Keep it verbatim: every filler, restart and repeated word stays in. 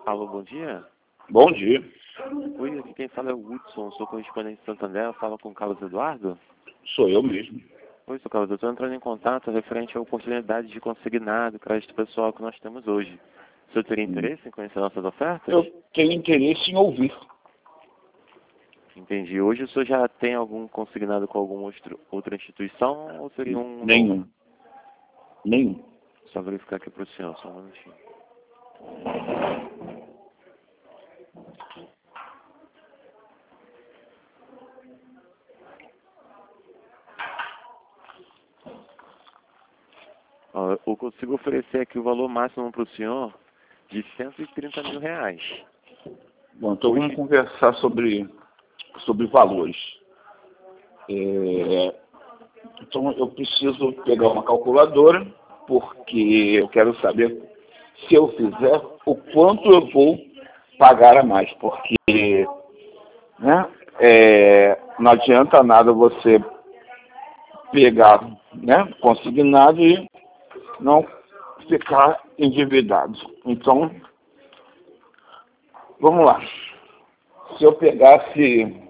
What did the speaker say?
Alô, bom dia. Bom dia. Oi, aqui quem fala é o Hudson, sou correspondente de Santander, eu falo com o Carlos Eduardo. Sou eu mesmo. Oi, sou Carlos, eu estou entrando em contato referente à oportunidade de consignado crédito pessoal que nós temos hoje. O senhor teria interesse em conhecer nossas ofertas? Eu tenho interesse em ouvir. Entendi. Hoje o senhor já tem algum consignado com alguma outro- outra instituição ou seria um... Nenhum. Nenhum. Só verificar aqui para o senhor, só um minutinho. Ó, eu consigo oferecer aqui o valor máximo para o senhor de cento e trinta mil reais. Bom, então vamos conversar sobre, sobre valores. É, então eu preciso pegar uma calculadora, porque eu quero saber, se eu fizer, o quanto eu vou pagar a mais. Porque né, é, não adianta nada você pegar, né, consignado e não ficar endividado. Então, vamos lá. Se eu pegasse